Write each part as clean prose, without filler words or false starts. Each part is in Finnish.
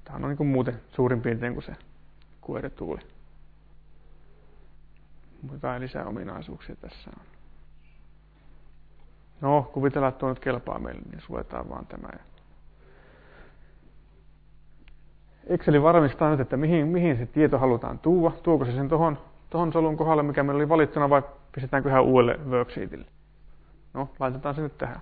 Tämä on niin kuin muuten suurin piirtein kuin se QR-tuuli. Jotain lisää ominaisuuksia tässä on. No, kuvitellaan, että tuo nyt kelpaa meille, niin suljetaan vaan tämä. Excel varmistaa nyt, että mihin se tieto halutaan tuoda. Tuoko se sen tuohon solun kohdalle, mikä meillä oli valittuna, vai pistetäänkö ihan uudelle worksheetille. No, laitetaan se nyt tähän.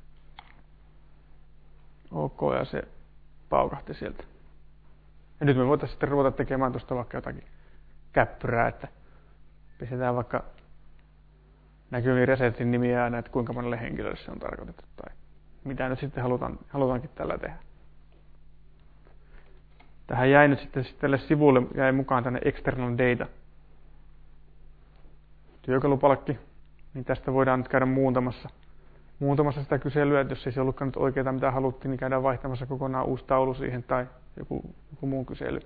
OK, ja se paukahti sieltä. Ja nyt me voitaisiin sitten ruveta tekemään tuosta vaikka jotakin käppyrää, että pistetään vaikka näkyviin resetin nimiä ja näet, kuinka monelle henkilölle se on tarkoitettu tai mitä nyt sitten halutaankin tällä tehdä. Tähän jäi nyt sitten tälle sivulle jäi mukaan tänne external data työkalupalkki, niin tästä voidaan nyt käydä muuntamassa sitä kyselyä, että jos ei se ollutkaan nyt oikeaa mitä haluttiin, niin käydään vaihtamassa kokonaan uusi taulu siihen tai joku muu kysely.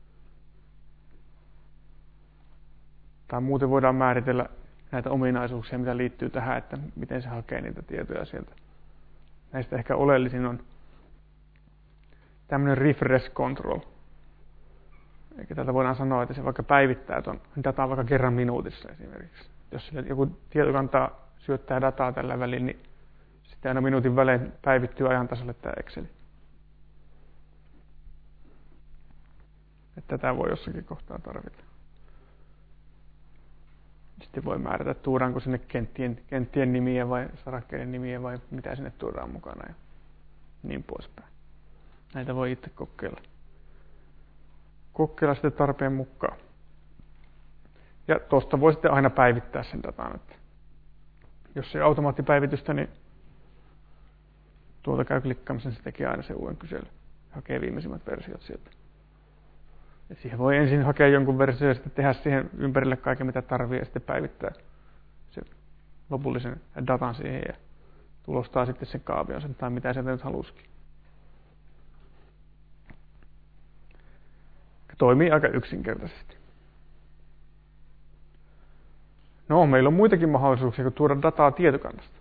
Tai muuten voidaan määritellä näitä ominaisuuksia, mitä liittyy tähän, että miten se hakee niitä tietoja sieltä. Näistä ehkä oleellisin on tämmöinen refresh control. Eli täältä voidaan sanoa, että se vaikka päivittää tuon dataa vaikka kerran minuutissa esimerkiksi. Jos sille joku tietokanta syöttää dataa tällä välin, niin sitten aina minuutin välein päivittyy ajan tasalle tämä Excel. Että tätä voi jossakin kohtaa tarvita. Sitten voi määrätä, tuodaanko sinne kenttien nimiä vai sarakkeiden nimiä vai mitä sinne tuodaan mukana ja niin poispäin. Näitä voi itse kokeilla. Kokeilla sitten tarpeen mukaan. Ja tuosta voi sitten aina päivittää sen datan. Että jos ei automaattipäivitystä, niin tuolta käy klikkaamisen, se tekee aina sen uuden kyselyn. Hakee viimeisimmät versiot sieltä. Ja siihen voi ensin hakea jonkun versio ja sitten tehdä siihen ympärille kaiken mitä tarvii ja sitten päivittää sen lopullisen datan siihen ja tulostaa sitten sen kaavion sen tai mitä sieltä nyt halusikin. Toimii aika yksinkertaisesti. No, meillä on muitakin mahdollisuuksia kuin tuoda dataa tietokannasta.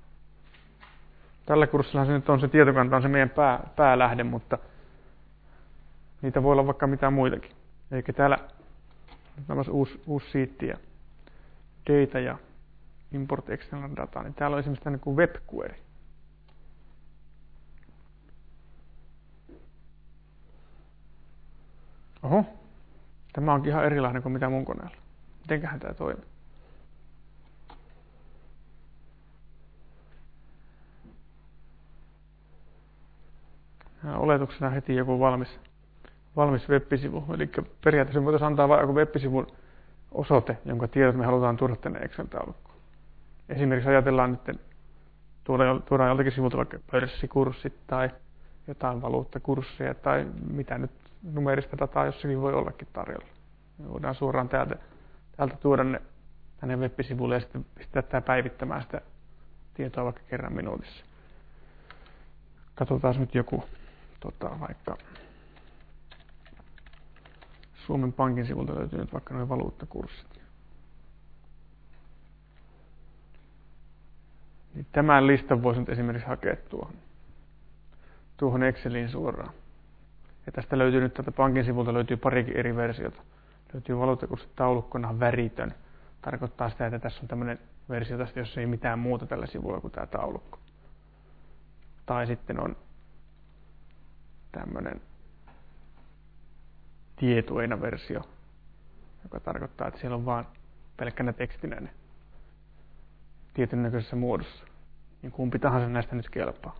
Tällä kurssillahan se nyt on se tietokanta, on se meidän päälähde, mutta niitä voi olla vaikka mitään muitakin. Eli täällä on uusi sheet ja data ja import external data, niin täällä on esimerkiksi tämmöinen kuin web query. Oho, tämä onkin ihan erilainen kuin mitä mun koneella. Mitenköhän tämä toimii? Oletuksena heti joku valmis web-sivu. Eli periaatteessa voitaisiin antaa vain joku web-sivun osoite, jonka tiedot me halutaan tuoda tänne Excel-taulukkoon. Esimerkiksi ajatellaan nyt, tuodaan joltakin sivulta vaikka pörssikurssit tai jotain valuuttakursseja tai mitä nyt numerista dataa jossakin voi ollakin tarjolla. Me voidaan suoraan täältä tuoda ne tänne web-sivulle ja sitten pistää tämä päivittämään sitä tietoa vaikka kerran minuutissa. Katsotaan nyt joku vaikka Suomen Pankin sivulta löytyy nyt vaikka nuo valuuttakurssit. Niin tämän listan voisi nyt esimerkiksi hakea tuohon Exceliin suoraan. Ja tästä löytyy nyt tältä pankin sivulta löytyy parikin eri versiota. Löytyy valuuttakurssit taulukkona väritön. Tarkoittaa sitä, että tässä on tämmöinen versio tästä, jossa ei mitään muuta tällä sivulla kuin tämä taulukko. Tai sitten on tämmöinen tietoina versio, joka tarkoittaa, että siellä on vain pelkkänä tekstinä ne tietyn näköisessä muodossa. Niin kumpi tahansa näistä nyt kelpaa.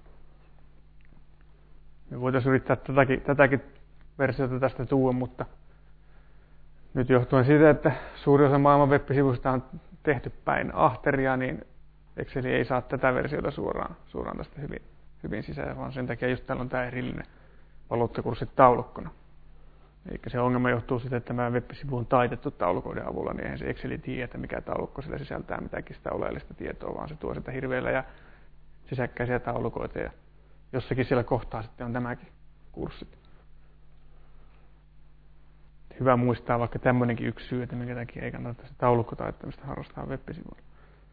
Me voitaisiin yrittää tätäkin versiota tästä tuoda, mutta nyt johtuen siitä, että suuri osa maailman web-sivuista on tehty päin ahteria, niin Excel ei saa tätä versiota suoraan tästä hyvin sisään, vaan sen takia just täällä on tämä erillinen valuuttakurssit taulukkona. Eli se ongelma johtuu siitä, että tämä web-sivu on taitettu taulukoiden avulla, niin eihän se Excel tiedä, että mikä taulukko sillä sisältää mitäkin sitä oleellista tietoa, vaan se tuo sitä hirveillä ja sisäkkäisiä taulukoita ja jossakin siellä kohtaa sitten on tämäkin kurssit. Hyvä muistaa vaikka tämmöinenkin yksi syy, että minkä takia ei kannata sitä taulukkotaittamista harrastaa web-sivuilla.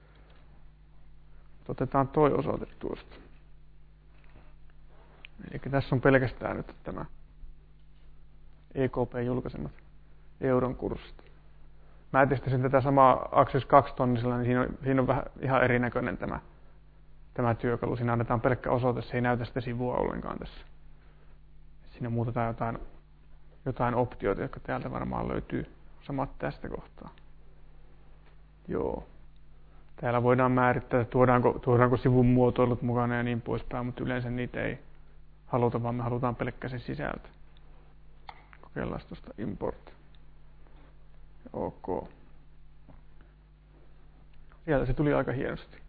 Otetaan toi osoite tuosta. Eli tässä on pelkästään nyt tämä EKP julkaisemat euron kurssit. Mä testasin tätä samaa Axis 2-tonnisella, niin siinä on vähän ihan erinäköinen tämä työkalu. Siinä annetaan pelkkä osoite, se ei näytä sitä sivua ollenkaan tässä. Siinä muutetaan jotain optioita, jotka täältä varmaan löytyy samat tästä kohtaa. Joo. Täällä voidaan määrittää, että tuodaanko sivun muotoilut mukana ja niin poispäin, mutta yleensä niitä ei haluta, vaan me halutaan pelkkä se sisältö. Kokeillaan tuosta import. OK. Sieltä se tuli aika hienosti.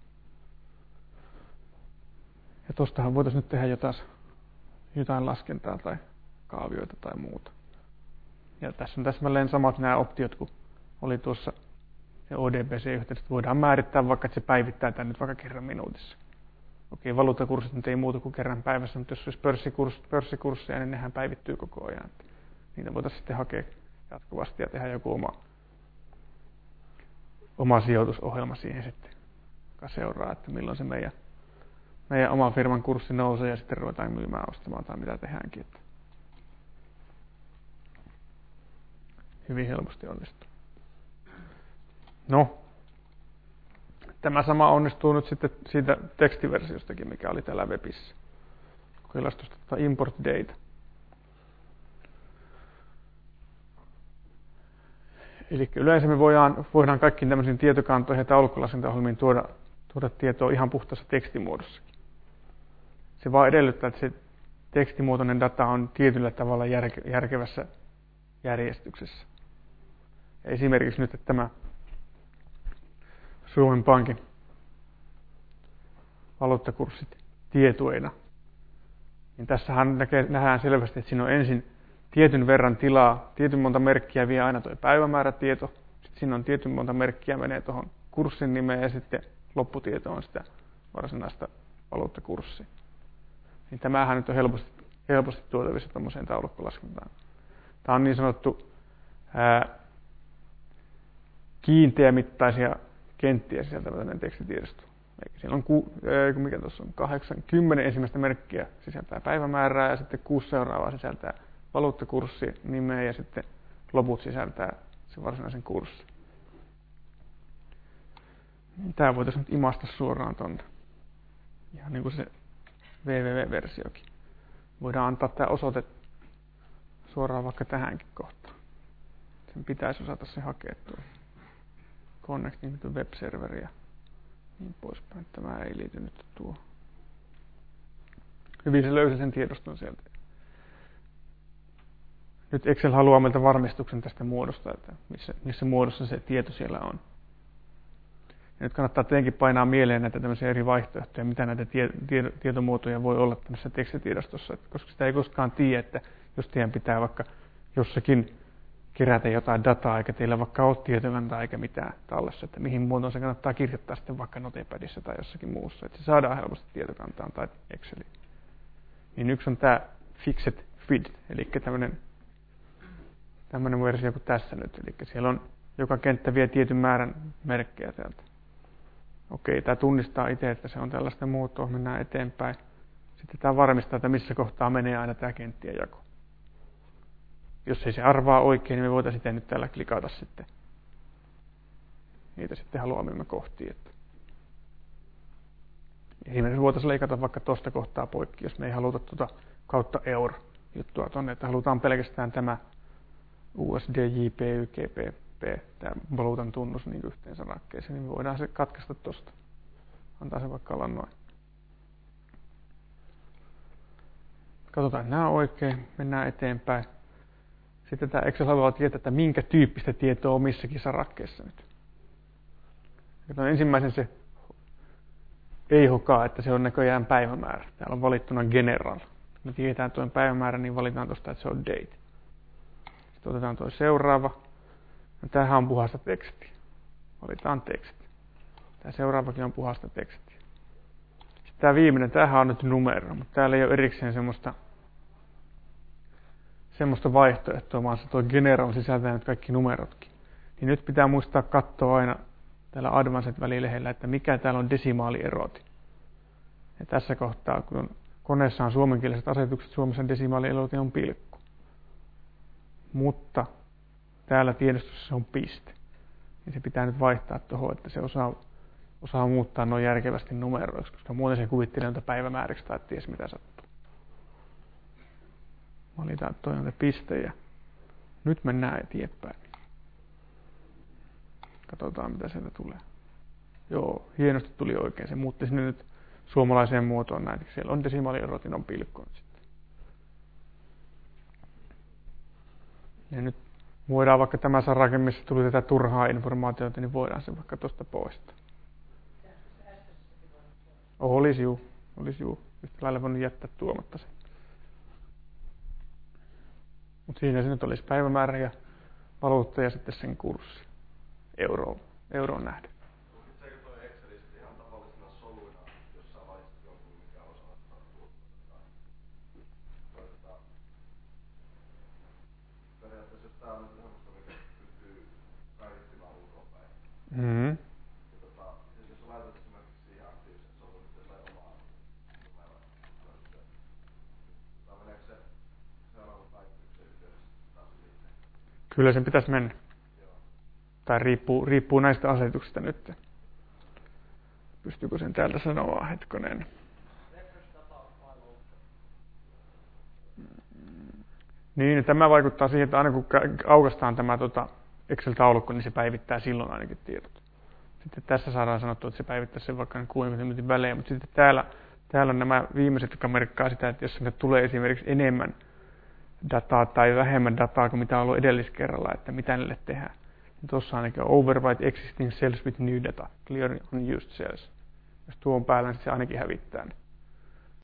Ja tostahan voitaisiin nyt tehdä jotain laskentaa tai kaavioita tai muuta. Ja tässä on täsmälleen samat nämä optiot kuin oli tuossa ODBC-yhteydessä. Voidaan määrittää vaikka, että se päivittää tämän nyt vaikka kerran minuutissa. Okei, valuuttakurssit nyt ei muuta kuin kerran päivässä, mutta jos olisi pörssikursseja, niin nehän päivittyy koko ajan. Niitä voitaisiin sitten hakea jatkuvasti ja tehdä joku oma sijoitusohjelma siihen sitten, joka seuraa, että milloin se meidän oman firman kurssi nousee ja sitten ruvetaan myymään, ostamaan tai mitä tehdäänkin. Että hyvin helposti onnistuu. No, tämä sama onnistuu nyt sitten siitä tekstiversiostakin, mikä oli täällä webissä. Kokeillaan tuosta import data. Eli yleensä me voidaan kaikkiin tämmöisiin tietokantoihin ja taulukkolaskentaohjelmiin tuoda tietoa ihan puhtaassa tekstimuodossakin. Se vaan edellyttää, että se tekstimuotoinen data on tietyllä tavalla järkevässä järjestyksessä. Ja esimerkiksi nyt, että tämä Suomen Pankin valuuttakurssit tietoina, niin tässähän nähdään selvästi, että siinä on ensin tietyn verran tilaa, tietyn monta merkkiä vie aina tuo päivämäärätieto, sitten siinä on tietyn monta merkkiä menee tuohon kurssin nimeen ja sitten lopputieto on sitä varsinaista valuuttakurssia. Niin tämähän nyt on helposti tuotavissa tuommoiseen taulukkolaskentaan. Tämä on niin sanottu kiinteämittaisia kenttiä sisältävä tämmöinen tekstitiedosto. Siellä on, mikä tuossa on, 10 ensimmäistä merkkiä sisältää päivämäärää ja sitten 6 seuraavaa sisältää valuuttakurssi nimeä ja sitten loput sisältää sen varsinaisen kurssin. Tämä voitaisiin nyt imasta suoraan tonne. Ihan niin kuin se www-versiokin. Voidaan antaa tämä osoite suoraan vaikka tähänkin kohtaan. Sen pitäisi osata se hakea tuo connecting to web server ja niin poispäin. Tämä ei liity nyt tuo. Hyvin se löysi sen tiedoston sieltä. Nyt Excel haluaa meiltä varmistuksen tästä muodosta, että missä muodossa se tieto siellä on. Ja nyt kannattaa tietenkin painaa mieleen näitä tämmöisiä eri vaihtoehtoja, mitä näitä tietomuotoja voi olla tämmöisessä tekstitiedostossa, koska sitä ei koskaan tiedä, että jos teidän pitää vaikka jossakin kerätä jotain dataa, eikä teillä vaikka ole tietokantaa eikä mitään tallessa, että mihin muotoon se kannattaa kirjoittaa sitten vaikka Notepadissa tai jossakin muussa, että se saadaan helposti tietokantaan tai Exceliin. Niin yksi on tämä Fixed Feed, eli tämmöinen versio kuin tässä nyt, eli siellä on joka kenttä vie tietyn määrän merkkejä täältä. Okei, tämä tunnistaa itse, että se on tällaista muotoa, mennään eteenpäin. Sitten tämä varmistaa, että missä kohtaa menee aina tämä kenttien jako. Jos ei se arvaa oikein, niin me voitaisiin nyt täällä klikata sitten niitä sitten haluamimme kohtiin. Että esimerkiksi voitaisiin leikata vaikka tuosta kohtaa poikki, jos me ei haluta tuota kautta euro juttua tuonne, että halutaan pelkästään tämä USD, JPY, GBP, tämä valuutan tunnus niin yhteen sarakkeeseen, niin me voidaan se katkaista tuosta. Antaa se vaikka olla noin. Katsotaan, että nämä on oikein, mennään eteenpäin. Sitten tämä Excel haluaa tietää, että minkä tyyppistä tietoa on missäkin sarakkeessa nyt. Katsotaan ensimmäisen se ei hokaa, että se on näköjään päivämäärä. Täällä on valittuna general. Me tiedetään tuon päivämäärän, niin valitaan tuosta, että se on date. Sitten otetaan tuo seuraava. No, tämähän on puhasta tekstiä. Valitaan teksti. Tämä seuraavakin on puhasta tekstiä. Sitten tämä viimeinen, tämähän on nyt numero, mutta täällä ei ole erikseen semmoista vaihtoehtoa, vaan se tuo general sisältää nyt kaikki numerotkin. Niin nyt pitää muistaa katsoa aina täällä Advanced-välilehdellä, että mikä täällä on desimaalierotin. Ja tässä kohtaa, kun koneessa on suomenkieliset asetukset, Suomessa desimaalierotin on pilkku. mutta täällä tiedostossa se on piste. Niin se pitää nyt vaihtaa tuohon, että se osaa muuttaa noin järkevästi numeroiksi, koska muuten se kuvittelee noita päivämääriksi tai ties mitä sattuu. Valitaan toinen piste ja nyt mennään eteenpäin. Katsotaan mitä sieltä tulee. Joo, hienosti tuli oikein. Se muutti sinne nyt suomalaiseen muotoon näin. Siellä on desimaalierot, niin on pilkkoon sitten. Ja nyt voidaan vaikka tämä sarake, missä tuli tätä turhaa informaatiota, niin voidaan se vaikka tuosta poistaa. Olisi juu. Yhtä lailla voinut jättää tuomatta sen. Mutta siinä se nyt olisi päivämäärä ja valuutta ja sitten sen kurssi euroon nähden. Tulkitseeko tuo Excelistä ihan tavallisena soluina, jossa valitset jonkun, mikä osaa tuottaa? Periaatteessa jos tää on nyt semmoista, mikä pystyy päivittymään ulkoapäin. Mm-hmm. Jos sä laitat esimerkiksi siihen aktiivisen solun, niin se sai omaa numeroa. Tai meneekö se seuraavan päivityksen yhteydessä taas liiteen? Kyllä sen pitäisi mennä. Tai riippuu näistä asetuksista nyt. Pystyykö sen täältä sanoa hetkonen? Niin, tämä vaikuttaa siihen, että aina kun aukaistaan tämä Excel-taulukko, niin se päivittää silloin ainakin tiedot. Sitten tässä saadaan sanottua, että se päivittää sen vaikka 60 minuutin välein, mutta sitten täällä on nämä viimeiset, jotka merkkaa sitä, että jos sinne tulee esimerkiksi enemmän dataa tai vähemmän dataa kuin mitä on ollut edelliskerralla, että mitä niille tehdään. Tuossa ainakin overwrite existing cells with new data, clear unused cells. Jos tuo on päällä, niin se ainakin hävittää.